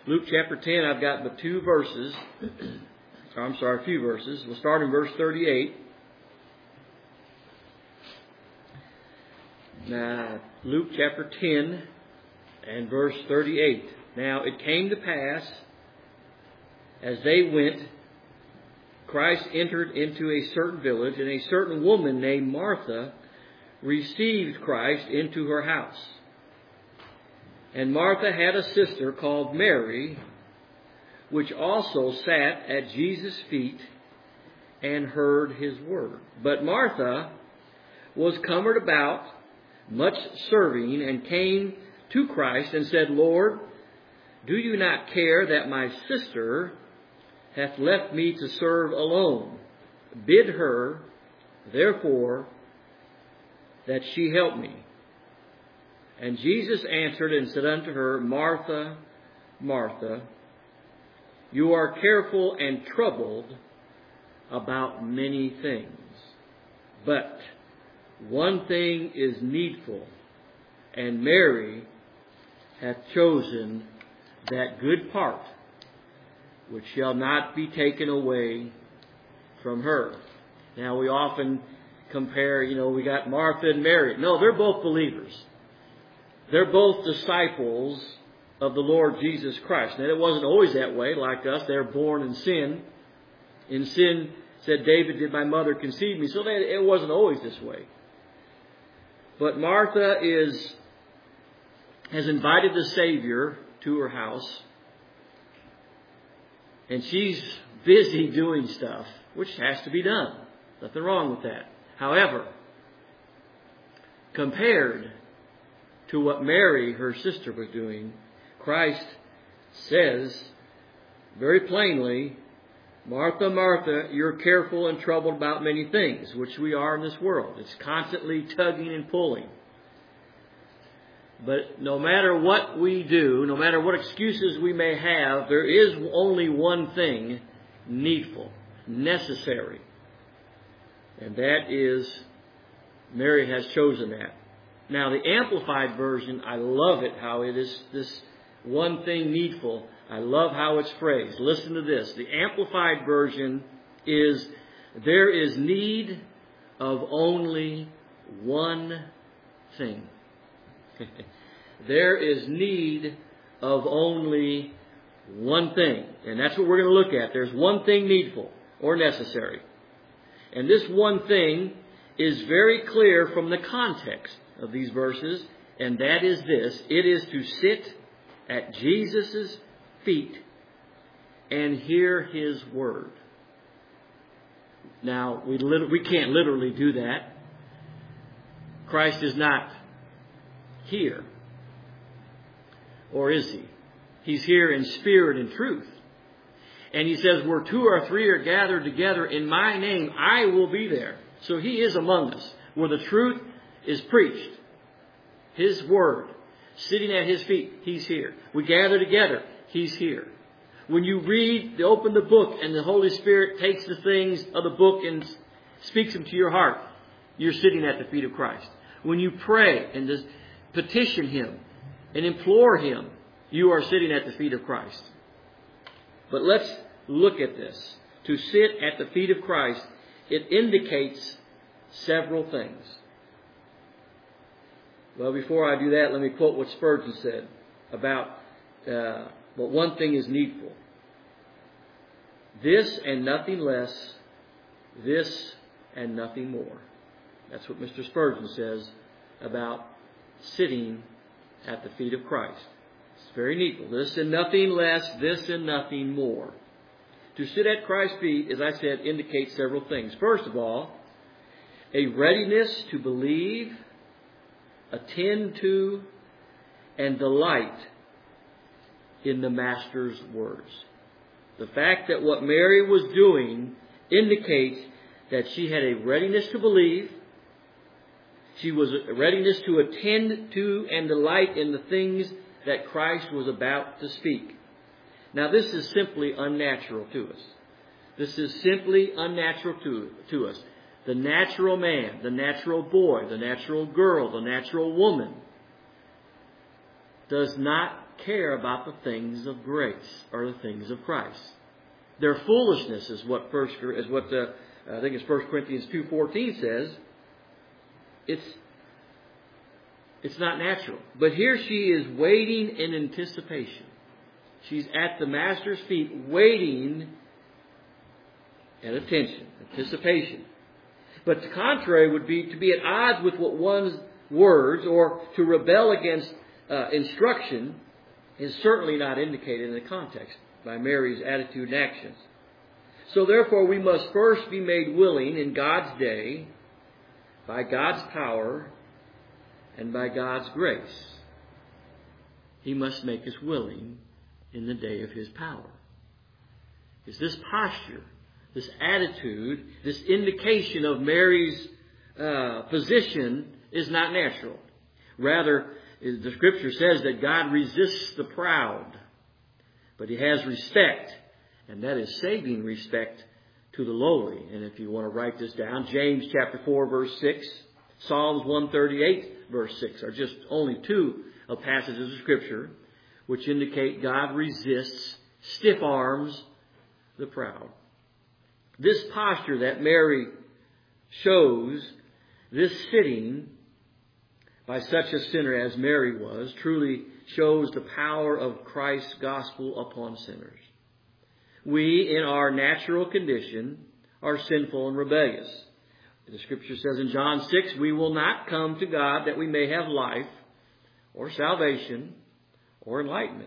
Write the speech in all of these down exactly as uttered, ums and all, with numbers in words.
Luke chapter ten, I've got but two verses. I'm sorry, a few verses. We'll start in verse thirty-eight. Now, Luke chapter ten and verse thirty-eight. Now, it came to pass, as they went, Christ entered into a certain village, and a certain woman named Martha received Christ into her house. And Martha had a sister called Mary, which also sat at Jesus' feet and heard his word. But Martha was cumbered about, much serving, and came to Christ and said, Lord, do you not care that my sister hath left me to serve alone? Bid her, therefore, that she help me. And Jesus answered and said unto her, Martha, Martha, you are careful and troubled about many things, but one thing is needful, and Mary hath chosen that good part, which shall not be taken away from her. Now, we often compare, you know, we got Martha and Mary. No, they're both believers. They're both disciples of the Lord Jesus Christ. Now, it wasn't always that way, like us. They're born in sin. In sin, said David, did my mother conceive me? So that it wasn't always this way. But Martha is has invited the Savior to her house. And she's busy doing stuff, which has to be done. Nothing wrong with that. However, compared to what Mary, her sister, was doing, Christ says very plainly, Martha, Martha, you're careful and troubled about many things, which we are in this world. It's constantly tugging and pulling. But no matter what we do, no matter what excuses we may have, there is only one thing needful, necessary. And that is, Mary has chosen that. Now, the Amplified Version, I love it, how it is this one thing needful. I love how it's phrased. Listen to this. The Amplified Version is, there is need of only one thing. There is need of only one thing. And that's what we're going to look at. There's one thing needful or necessary. And this one thing is very clear from the context of these verses, and that is this. It is to sit at Jesus' feet and hear his word. Now, we lit- we can't literally do that. Christ is not here. Or is he? He's here in spirit and truth. And he says, where two or three are gathered together in my name, I will be there. So he is among us. Where the truth is preached, his word, sitting at his feet, he's here. We gather together, he's here. When you read, open the book, and the Holy Spirit takes the things of the book and speaks them to your heart, you're sitting at the feet of Christ. When you pray and just petition him and implore him, you are sitting at the feet of Christ. But let's look at this. To sit at the feet of Christ, it indicates several things. Well, before I do that, let me quote what Spurgeon said about uh, what one thing is needful. This and nothing less, this and nothing more. That's what Mister Spurgeon says about sitting at the feet of Christ. It's very needful. This and nothing less, this and nothing more. To sit at Christ's feet, as I said, indicates several things. First of all, a readiness to believe, attend to, and delight in the Master's words. The fact that what Mary was doing indicates that she had a readiness to believe, she was a readiness to attend to and delight in the things that Christ was about to speak. Now, this is simply unnatural to us. This is simply unnatural to, to us. The natural man, the natural boy, the natural girl, the natural woman does not care about the things of grace or the things of Christ. Their foolishness is what first is what the, I think it's First Corinthians two fourteen says. It's it's not natural. But here she is waiting in anticipation. She's at the Master's feet waiting at attention, anticipation. But the contrary would be to be at odds with what one's words or to rebel against uh, instruction is certainly not indicated in the context by Mary's attitude and actions. So therefore we must first be made willing in God's day, by God's power, and by God's grace. He must make us willing in the day of His power. Is this posture, this attitude, this indication of Mary's uh, position is not natural. Rather, the Scripture says that God resists the proud, but He has respect, and that is saving respect to the lowly. And if you want to write this down, James chapter four, verse six, Psalms one thirty-eight, verse six are just only two of passages of Scripture which indicate God resists, stiff arms the proud. This posture that Mary shows, this sitting by such a sinner as Mary was, truly shows the power of Christ's gospel upon sinners. We, in our natural condition, are sinful and rebellious. The Scripture says in John six, we will not come to God that we may have life or salvation or enlightenment.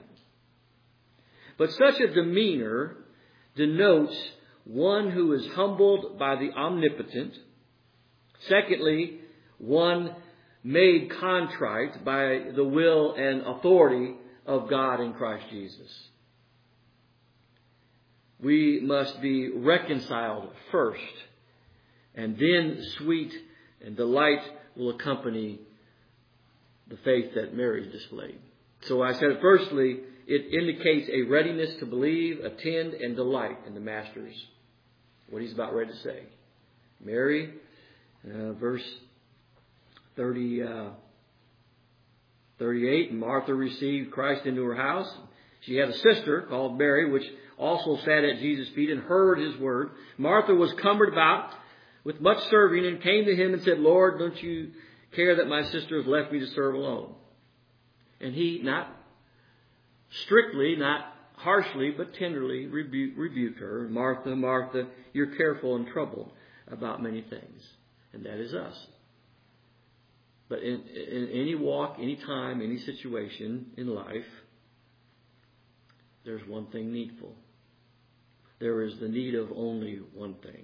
But such a demeanor denotes one who is humbled by the omnipotent. Secondly, one made contrite by the will and authority of God in Christ Jesus. We must be reconciled first, and then sweet and delight will accompany the faith that Mary displayed. So I said, firstly, it indicates a readiness to believe, attend, and delight in the Master's, what He's about ready to say. Mary, uh, verse thirty, uh, thirty-eight, Martha received Christ into her house. She had a sister called Mary, which also sat at Jesus' feet and heard His word. Martha was cumbered about with much serving and came to Him and said, Lord, don't you care that my sister has left me to serve alone? And He, not strictly, not harshly, but tenderly rebu- rebuked her. Martha, Martha, you're careful and troubled about many things. And that is us. But in, in any walk, any time, any situation in life, there's one thing needful. There is the need of only one thing.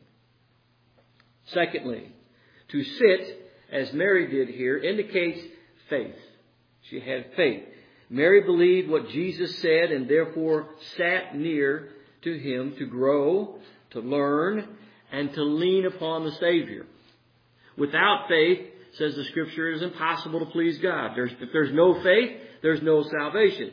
Secondly, to sit, as Mary did here, indicates faith. She had faith. Mary believed what Jesus said and therefore sat near to Him to grow, to learn, and to lean upon the Savior. Without faith, says the Scripture, it is impossible to please God. There's, if there's no faith, there's no salvation.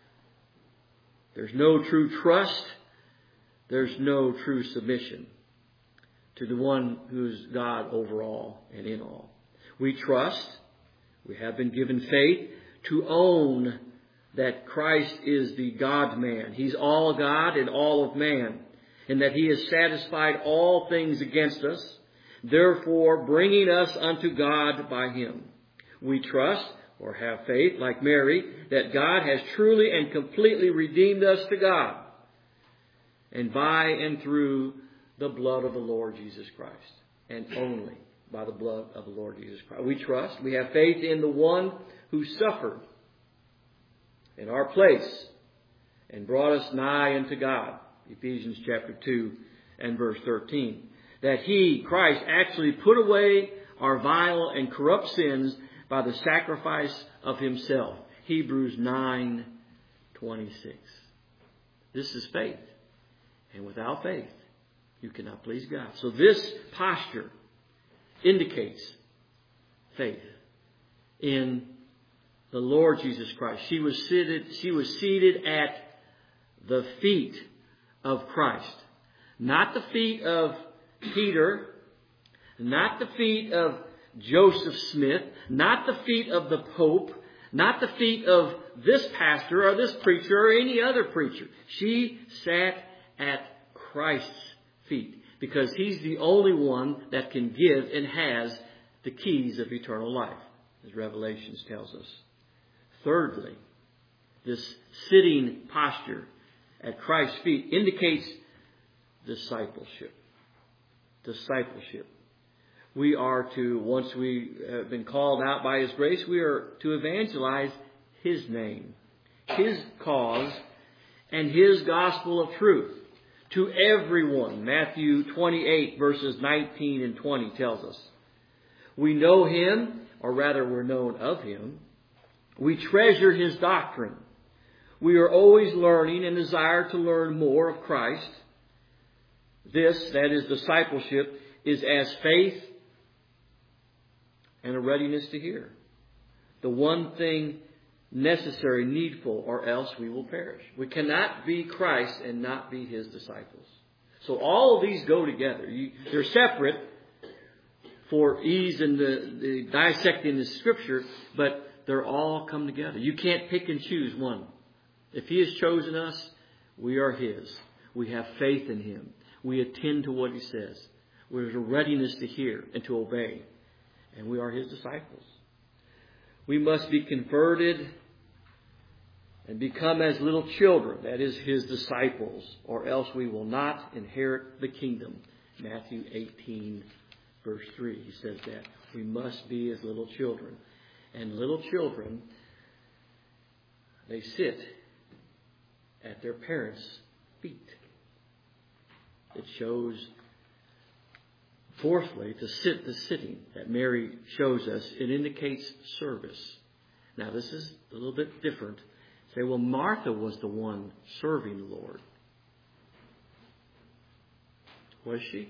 There's no true trust. There's no true submission to the one who's God over all and in all. We trust, we have been given faith to own that Christ is the God-man. He's all God and all of man, and that He has satisfied all things against us, therefore bringing us unto God by Him. We trust or have faith, like Mary, that God has truly and completely redeemed us to God, and by and through the blood of the Lord Jesus Christ, and only by the blood of the Lord Jesus Christ. We trust, we have faith in the one who suffered in our place and brought us nigh unto God. Ephesians chapter two and verse thirteen. That He, Christ, actually put away our vile and corrupt sins by the sacrifice of Himself. Hebrews nine twenty-six. This is faith. And without faith, you cannot please God. So this posture indicates faith in the Lord Jesus Christ. She was seated, she was seated at the feet of Christ. Not the feet of Peter, not the feet of Joseph Smith, not the feet of the Pope, Not the feet of this pastor or this preacher or any other preacher. She sat at Christ's feet because He's the only one that can give and has the keys of eternal life, as Revelations tells us. Thirdly, this sitting posture at Christ's feet indicates discipleship. Discipleship. We are to, once we have been called out by His grace, we are to evangelize His name, His cause, and His gospel of truth to everyone. Matthew twenty-eight verses nineteen and twenty tells us. We know Him, or rather we're known of Him. We treasure His doctrine. We are always learning and desire to learn more of Christ. This, that is discipleship, is as faith and a readiness to hear. The one thing necessary, needful, or else we will perish. We cannot be Christ and not be His disciples. So all of these go together. You, they're separate for ease in the, the dissecting the Scripture, but they're all come together. You can't pick and choose one. If He has chosen us, we are His. We have faith in Him. We attend to what He says. There's a readiness to hear and to obey. And we are His disciples. We must be converted and become as little children, that is, His disciples, or else we will not inherit the kingdom. Matthew eighteen, verse three, He says that. We must be as little children. And little children, they sit at their parents' feet. It shows, fourthly, to sit the sitting that Mary shows us. It indicates service. Now, this is a little bit different. Say, well, Martha was the one serving the Lord. Was she?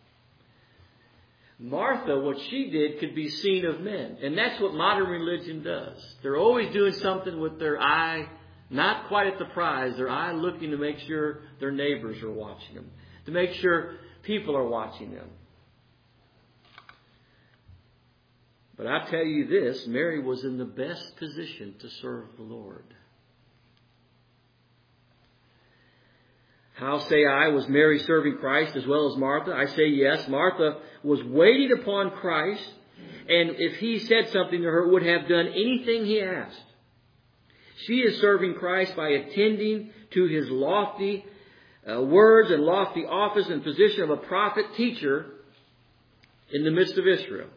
Martha, what she did could be seen of men. And that's what modern religion does. They're always doing something with their eye, not quite at the prize, their eye looking to make sure their neighbors are watching them, to make sure people are watching them. But I tell you this, Mary was in the best position to serve the Lord. How say I, was Mary serving Christ as well as Martha? I say yes. Martha was waiting upon Christ, and if He said something to her, would have done anything He asked. She is serving Christ by attending to His lofty uh, words and lofty office and position of a prophet teacher in the midst of Israel.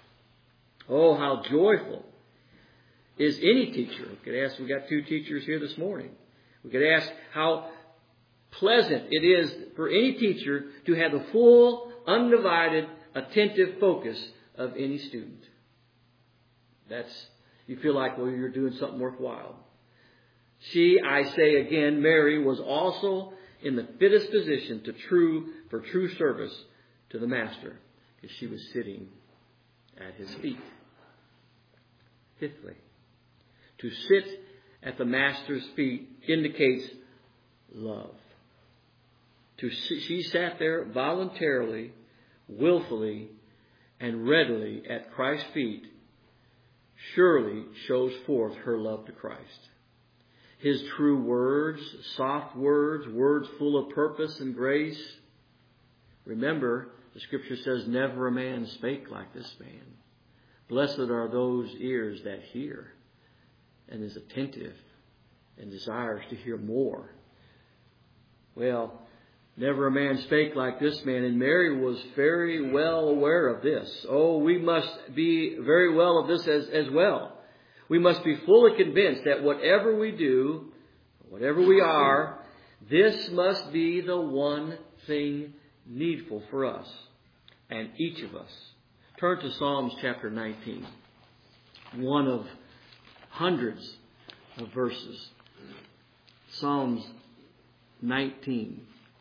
Oh, how joyful is any teacher. We could ask, we got two teachers here this morning. We could ask how pleasant it is for any teacher to have the full, undivided, attentive focus of any student. That's, you feel like, well, you're doing something worthwhile. She, I say again, Mary was also in the fittest position to true, for true service to the Master, because she was sitting at His feet. Fifthly, to sit at the Master's feet indicates love. To see, she sat there voluntarily, willfully, and readily at Christ's feet, surely shows forth her love to Christ. His true words, soft words, words full of purpose and grace. Remember, the Scripture says, never a man spake like this man. Blessed are those ears that hear and is attentive and desires to hear more. Well, never a man spake like this man, and Mary was very well aware of this. Oh, we must be very well of this as, as well. We must be fully convinced that whatever we do, whatever we are, this must be the one thing needful for us and each of us. Turn to Psalms chapter nineteen, one of hundreds of verses. Psalms nineteen.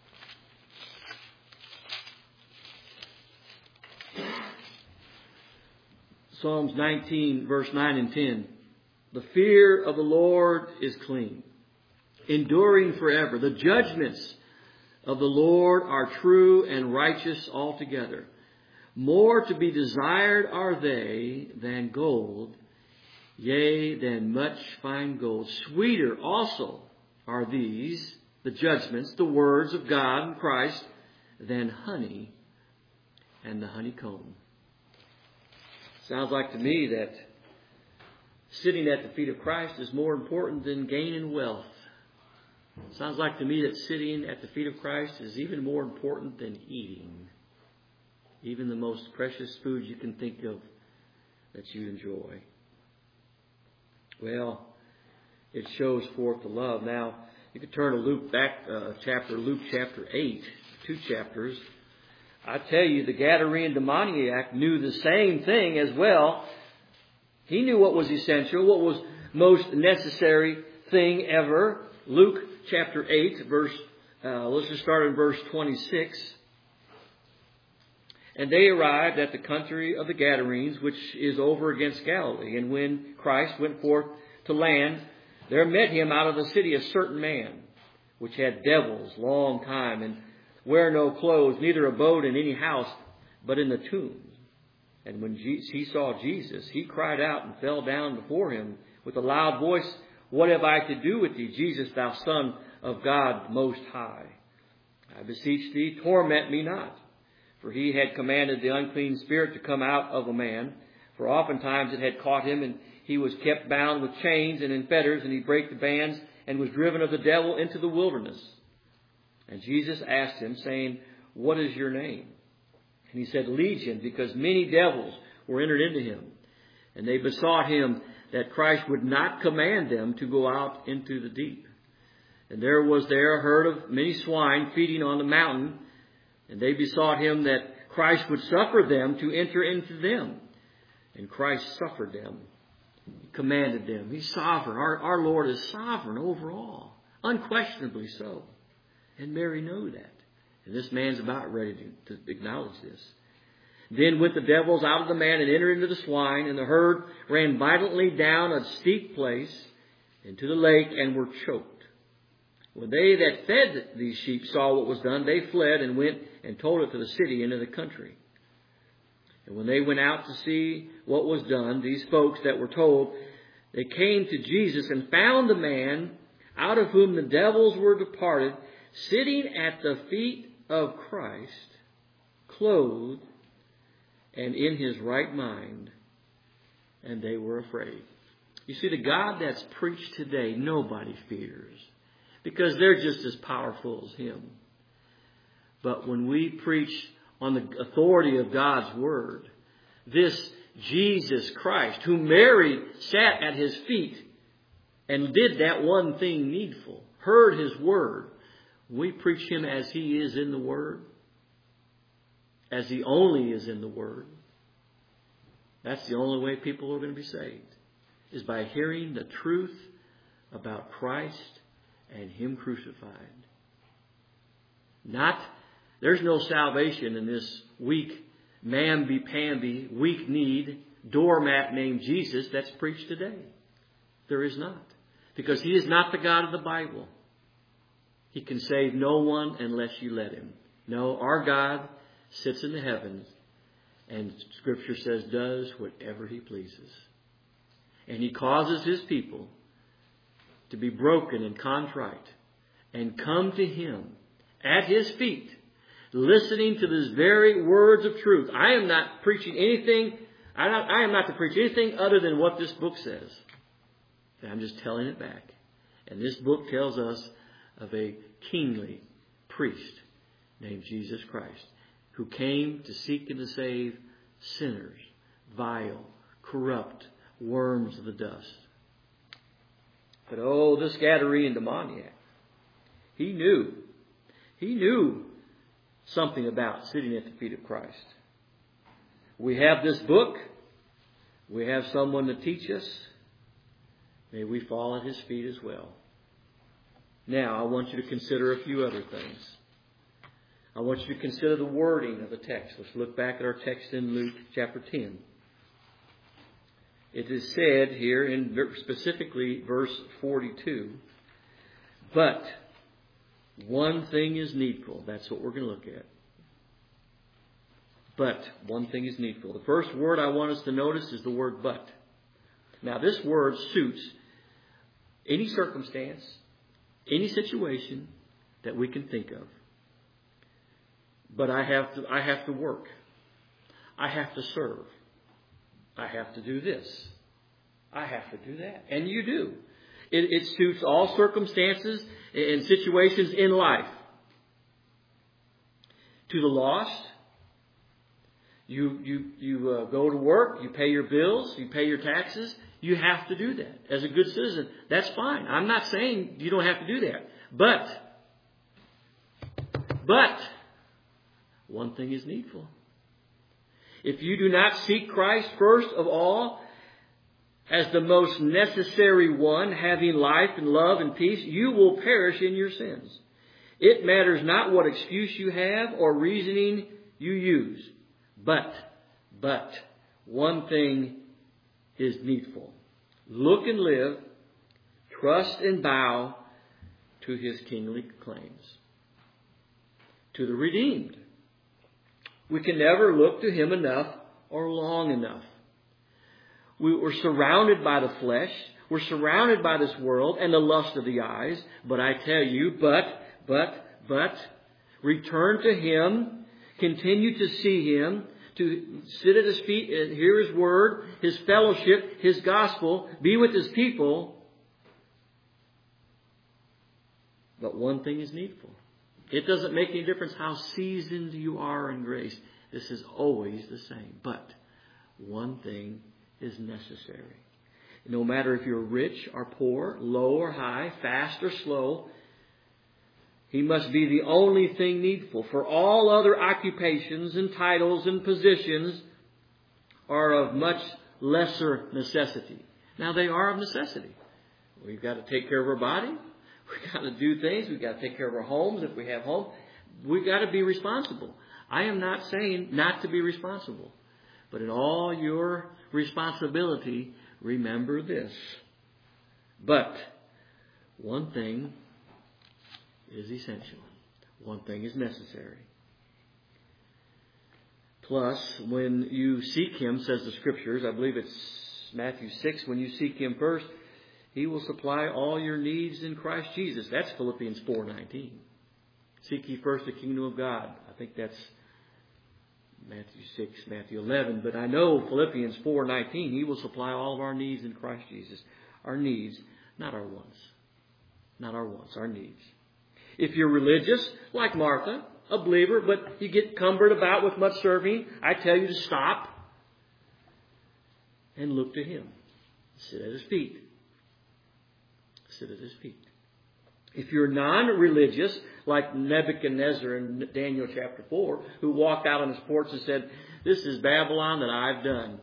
Psalms nineteen, verse nine and ten. The fear of the Lord is clean, enduring forever. The judgments of the Lord are true and righteous altogether. More to be desired are they than gold, Yea, than much fine gold. Sweeter also are these, the judgments, the words of God and Christ, than honey and the honeycomb. Sounds like to me that sitting at the feet of Christ is more important than gaining wealth. Sounds like to me that sitting at the feet of Christ is even more important than eating. Even the most precious food you can think of that you enjoy. Well, it shows forth the love. Now, you could turn to Luke back, uh, chapter Luke chapter eight, two chapters. I tell you, the Gadarene demoniac knew the same thing as well. He knew what was essential, what was most necessary thing ever. Luke chapter eight, verse. Uh, let's just start in verse twenty-six. And they arrived at the country of the Gadarenes, which is over against Galilee. And when Christ went forth to land, there met him out of the city a certain man, which had devils long time, and wear no clothes, neither abode in any house, but in the tombs. And when he saw Jesus, he cried out and fell down before him with a loud voice, What have I to do with thee, Jesus, thou Son of God Most High? I beseech thee, torment me not. For he had commanded the unclean spirit to come out of a man. For oftentimes it had caught him, and he was kept bound with chains and in fetters, and he brake the bands, and was driven of the devil into the wilderness. And Jesus asked him, saying, What is your name? And he said, Legion, because many devils were entered into him. And they besought him that Christ would not command them to go out into the deep. And there was there a herd of many swine feeding on the mountain. And they besought him that Christ would suffer them to enter into them. And Christ suffered them. He commanded them. He's sovereign. Our, our Lord is sovereign over all. Unquestionably so. And Mary knew that. And this man's about ready to, to acknowledge this. Then went the devils out of the man and entered into the swine. And the herd ran violently down a steep place into the lake and were choked. When they that fed these sheep saw what was done, they fled and went and told it to the city and to the country. And when they went out to see what was done, these folks that were told, they came to Jesus and found the man out of whom the devils were departed, sitting at the feet of Christ, clothed and in his right mind, and they were afraid. You see, the God that's preached today, nobody fears, because they're just as powerful as him. But when we preach on the authority of God's Word, this Jesus Christ, who Mary sat at his feet and did that one thing needful, heard his Word, we preach him as he is in the Word, as he only is in the Word. That's the only way people are going to be saved, is by hearing the truth about Christ and him crucified. Not, there's no salvation in this weak, mamby-pamby, weak-kneed doormat named Jesus that's preached today. There is not. Because he is not the God of the Bible. He can save no one unless you let him. No, our God sits in the heavens and Scripture says does whatever he pleases. And he causes his people to be broken and contrite and come to him at his feet, listening to these very words of truth. I am not preaching anything, I, not, I am not to preach anything other than what this book says. And I'm just telling it back. And this book tells us of a kingly priest named Jesus Christ, who came to seek and to save sinners, vile, corrupt, worms of the dust. But oh, this Gadarene demoniac, he knew, he knew something about sitting at the feet of Christ. We have this book. We have someone to teach us. May we fall at his feet as well. Now, I want you to consider a few other things. I want you to consider the wording of the text. Let's look back at our text in Luke chapter ten. It is said here in specifically verse forty-two, but one thing is needful. That's what we're going to look at. But one thing is needful. The first word I want us to notice is the word but. Now, this word suits any circumstance, any situation that we can think of. But I have to, I have to work. I have to serve. I have to do this. I have to do that. And you do. It, it suits all circumstances and situations in life. To the lost, you you you uh, go to work, you pay your bills, you pay your taxes. You have to do that as a good citizen. That's fine. I'm not saying you don't have to do that. But, but, one thing is needful. If you do not seek Christ first of all as the most necessary one, having life and love and peace, you will perish in your sins. It matters not what excuse you have or reasoning you use. But, but, one thing is needful. Look and live, trust and bow to His kingly claims. To the redeemed. We can never look to Him enough or long enough. We were surrounded by the flesh. We're surrounded by this world and the lust of the eyes. But I tell you, but, but, but, return to Him. Continue to see Him. To sit at His feet and hear His word, His fellowship, His gospel, be with His people. But one thing is needful. It doesn't make any difference how seasoned you are in grace. This is always the same. But one thing is necessary. No matter if you're rich or poor, low or high, fast or slow, He must be the only thing needful. For all other occupations and titles and positions are of much lesser necessity. Now, they are of necessity. We've got to take care of our body. We've got to do things. We've got to take care of our homes if we have homes. We've got to be responsible. I am not saying not to be responsible. But in all your responsibility, remember this. But one thing is essential. One thing is necessary. Plus, when you seek Him, says the Scriptures, I believe it's Matthew six, when you seek Him first, He will supply all your needs in Christ Jesus. That's Philippians four nineteen. Seek ye first the kingdom of God. I think that's Matthew six, Matthew eleven. But I know Philippians four nineteen, He will supply all of our needs in Christ Jesus. Our needs, not our wants. Not our wants, our needs. If you're religious, like Martha, a believer, but you get cumbered about with much serving, I tell you to stop and look to Him. Sit at His feet. Sit at His feet. If you're non-religious, like Nebuchadnezzar in Daniel chapter four, who walked out on his porch and said, "This is Babylon that I've done."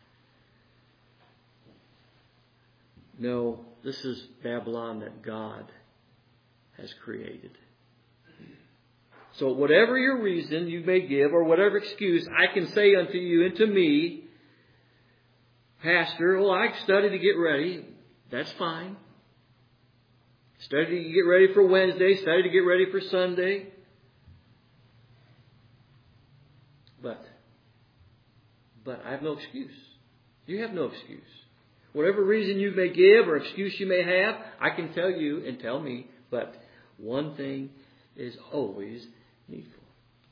No, this is Babylon that God has created. So whatever your reason you may give, or whatever excuse, I can say unto you and to me, "Pastor, well, I study to get ready." That's fine. Study to get ready for Wednesday. Study to get ready for Sunday. But, but I have no excuse. You have no excuse. Whatever reason you may give or excuse you may have, I can tell you and tell me, but one thing is always needful.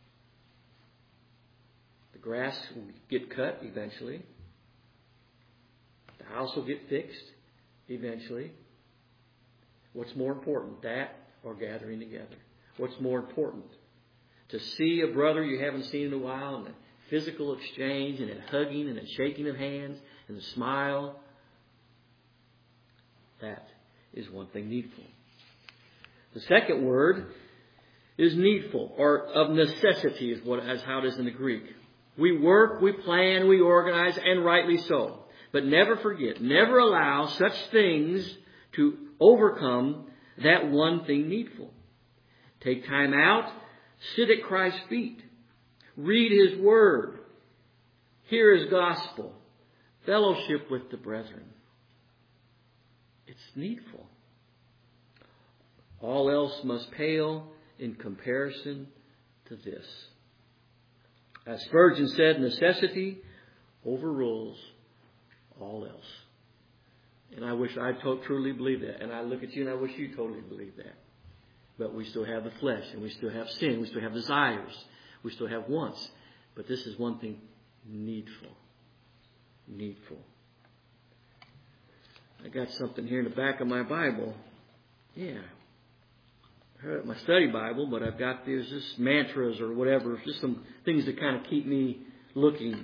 The grass will get cut eventually. The house will get fixed eventually. What's more important, that or gathering together? What's more important? To see a brother you haven't seen in a while, and a physical exchange, and a hugging, and a shaking of hands, and a smile. That is one thing needful. The second word is needful, or of necessity is what is how it is in the Greek. We work, we plan, we organize, and rightly so. But never forget, never allow such things to overcome that one thing needful. Take time out, sit at Christ's feet, read His Word, hear His gospel, fellowship with the brethren. It's needful. All else must pale in comparison to this. As Spurgeon said, necessity overrules all else. And I wish I to- truly believe that. And I look at you and I wish you totally believe that. But we still have the flesh, and we still have sin. We still have desires. We still have wants. But this is one thing needful. Needful. I got something here in the back of my Bible. Yeah. I heard my study Bible, but I've got these just mantras or whatever, just some things that kind of keep me looking.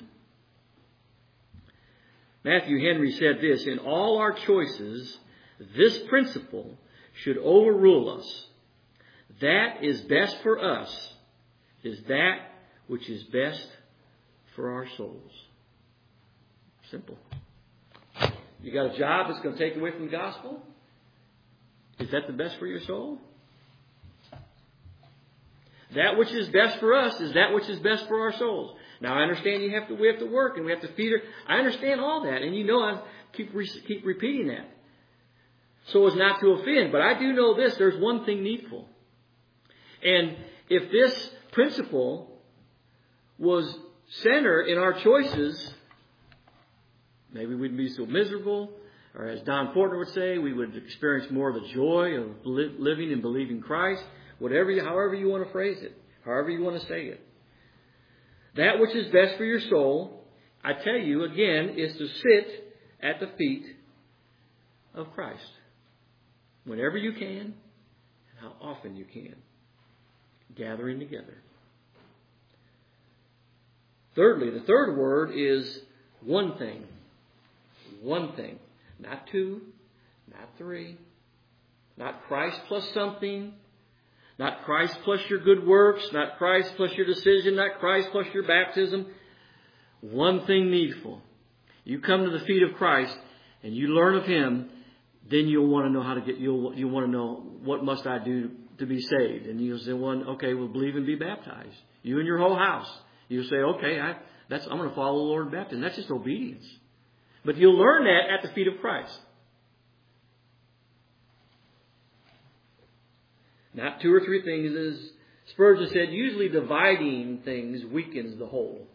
Matthew Henry said this, in all our choices, this principle should overrule us. That is best for us is that which is best for our souls. Simple. You got a job that's going to take away from the gospel? Is that the best for your soul? That which is best for us is that which is best for our souls. Now I understand you have to we have to work and we have to feed her. I understand all that, and you know I keep re- keep repeating that, so as not to offend. But I do know this: there's one thing needful, and if this principle was center in our choices, maybe we'd be so miserable, or as Don Fortner would say, we would experience more of the joy of li- living and believing Christ. Whatever, you, however you want to phrase it, however you want to say it. That which is best for your soul, I tell you again, is to sit at the feet of Christ. Whenever you can, and how often you can. Gathering together. Thirdly, the third word is one thing. One thing. Not two, not three, not Christ plus something. Not Christ plus your good works, not Christ plus your decision, not Christ plus your baptism. One thing needful. You come to the feet of Christ and you learn of Him, then you'll want to know how to get, you'll, you want to know what must I do to be saved. And you'll say, one, okay, well, believe and be baptized. You and your whole house. You'll say, okay, I, that's, I'm going to follow the Lord baptism. That's just obedience. But you'll learn that at the feet of Christ. Not two or three things. As Spurgeon said, usually dividing things weakens the whole.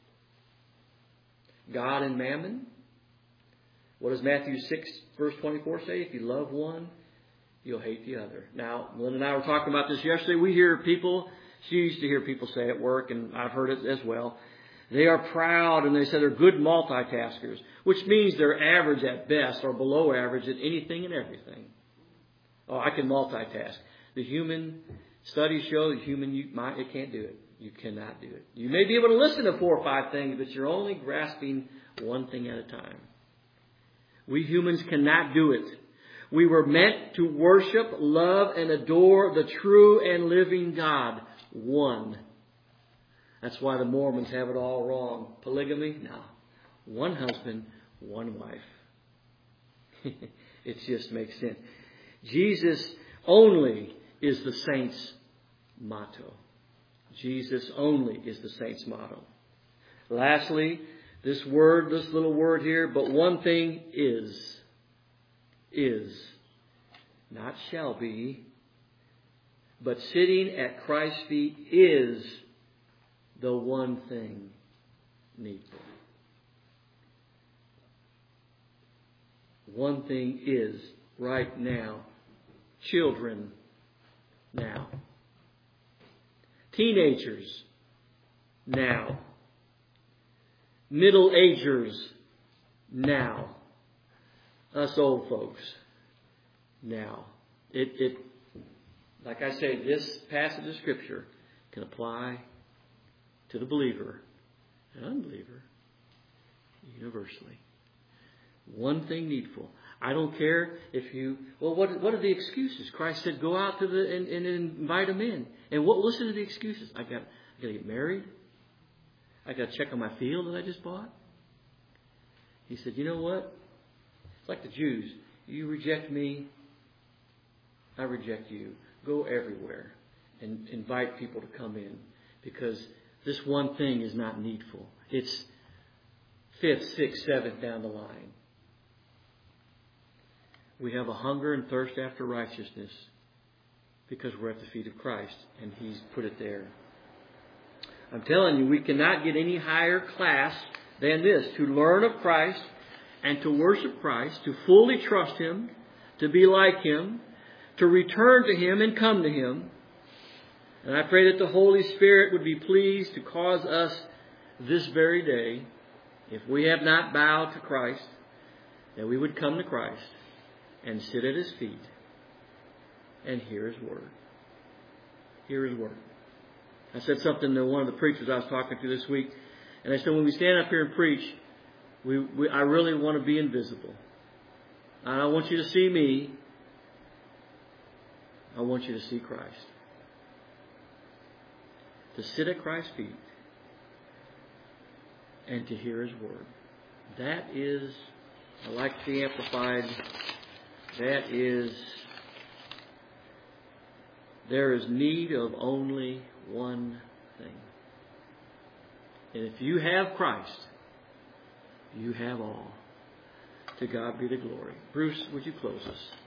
God and mammon. What does Matthew six, verse twenty-four say? If you love one, you'll hate the other. Now, Lynn and I were talking about this yesterday. We hear people, she used to hear people say at work, and I've heard it as well. They are proud, and they say they're good multitaskers, which means they're average at best or below average at anything and everything. Oh, I can multitask. The human studies show the human you, mind, it can't do it. You cannot do it. You may be able to listen to four or five things, but you're only grasping one thing at a time. We humans cannot do it. We were meant to worship, love, and adore the true and living God. One. That's why the Mormons have it all wrong. Polygamy? No. One husband, one wife. It just makes sense. Jesus only is the saint's motto. Jesus only is the saint's motto. Lastly, this word, this little word here, but one thing is, is, not shall be, but sitting at Christ's feet is the one thing needful. One thing is right now. Children now. Teenagers now. Middle-agers now. Us old folks now. It, it, like I say, this passage of Scripture can apply to the believer and unbeliever universally. One thing needful. I don't care if you, well, what what are the excuses? Christ said, go out to the, and, and invite them in. And what, listen to the excuses. I got, I got to get married. I got to check on my field that I just bought. He said, you know what? It's like the Jews. You reject me, I reject you. Go everywhere and invite people to come in, because this one thing is not needful. It's fifth, sixth, seventh down the line. We have a hunger and thirst after righteousness because we're at the feet of Christ and He's put it there. I'm telling you, we cannot get any higher class than this. To learn of Christ and to worship Christ, to fully trust Him, to be like Him, to return to Him and come to Him. And I pray that the Holy Spirit would be pleased to cause us this very day, if we have not bowed to Christ, that we would come to Christ and sit at His feet and hear His Word. Hear His Word. I said something to one of the preachers I was talking to this week, and I said, when we stand up here and preach, we, we I really want to be invisible. I don't want you to see me. I want you to see Christ. To sit at Christ's feet and to hear His Word. That is, I like the Amplified, that is, there is need of only one thing. And if you have Christ, you have all. To God be the glory. Bruce, would you close us?